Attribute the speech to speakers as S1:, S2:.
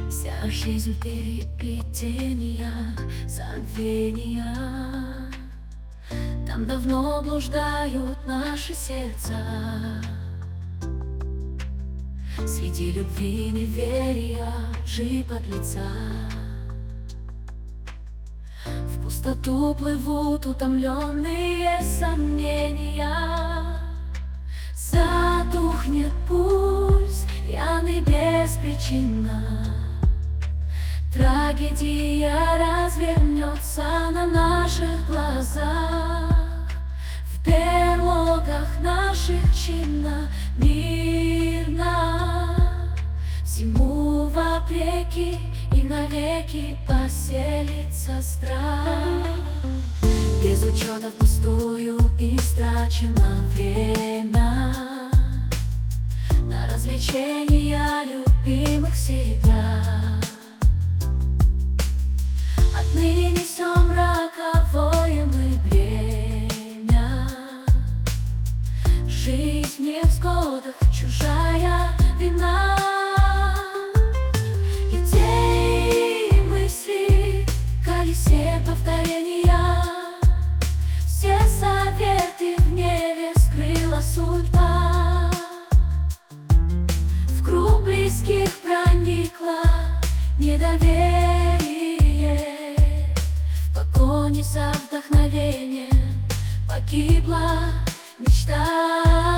S1: Вся жизнь переплетения, забвения. Там давно блуждают наши сердца. Среди любви, неверия, лжи подлеца. В пустоту плывут утомленные сомнения. Затухнет пульс, пьяный беспричинно. Трагедия развернется на наших глазах. В берлогах наших чинно, мирно. Всему вопреки и навеки поселится страх. Без учета впустую истрачено время на развлечения любимых себя. Отныне несем роковое мы бремя. Жизнь в невзгодах, чужая вина. Идеи и мысли, колесе повторения. Все советы в небе скрыла судьба. В круг близких проникла недоверие. В погоне за вдохновением погибла мечта.